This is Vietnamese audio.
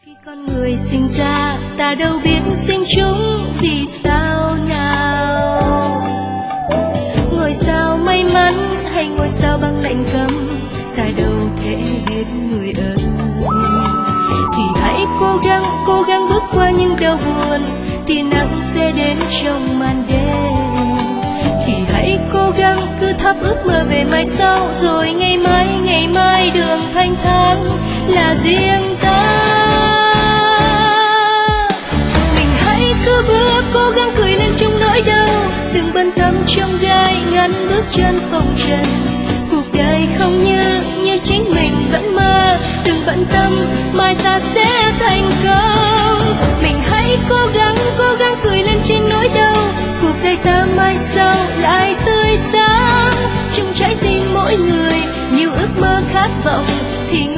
Khi con người sinh ra, ta đâu biết sinh chúng vì sao nào. Ngôi sao may mắn hay ngôi sao băng lạnh cấm, ta đâu thể biết người ơi. Thì hãy cố gắng bước qua những đau buồn, thì nắng sẽ đến trong màn đêm. Thì hãy cố gắng cứ thắp ước mơ về mai sau, rồi ngày mai đường thanh thang là riêng ta. Mình hãy cứ bước cố gắng cười lên trong nỗi đau, đừng bận tâm trong gai ngắn bước chân phong trần. Cuộc đời không như chính mình vẫn mơ, đừng bận tâm mai ta sẽ thành công. Mình hãy cố gắng cười lên trên nỗi đau, cuộc đời ta mai sau lại tươi sáng. Trong trái tim mỗi người nhiều ước mơ khát vọng, thì